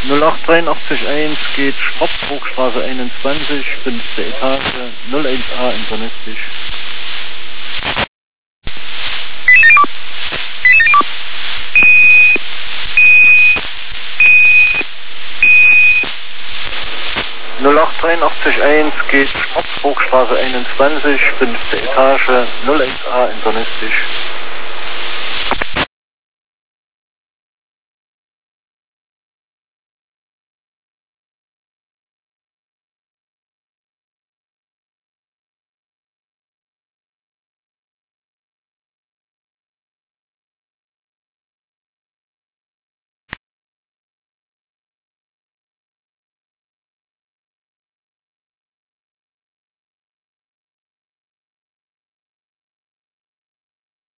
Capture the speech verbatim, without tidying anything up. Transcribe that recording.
null acht dreiundachtzig eins geht Schwarzburgstraße einundzwanzig, fünfte Etage, null eins A internistisch. null acht dreiundachtzig eins geht Schwarzburgstraße einundzwanzig, fünfte Etage, null eins A internistisch.